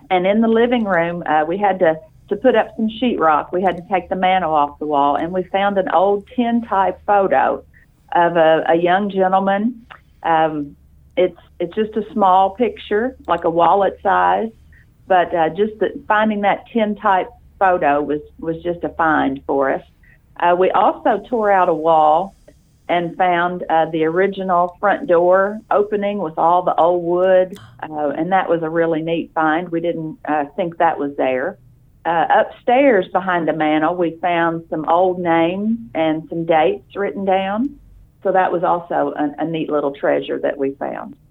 And in the living room, we had to put up some sheetrock. We had to take the mantle off the wall, and we found an old tintype photo of a young gentleman. It's just a small picture, like a wallet size, but finding that tintype photo was just a find for us. We also tore out a wall and found the original front door opening with all the old wood, and that was a really neat find. We didn't think that was there. Upstairs behind the mantel, we found some old names and some dates written down. So that was also a neat little treasure that we found.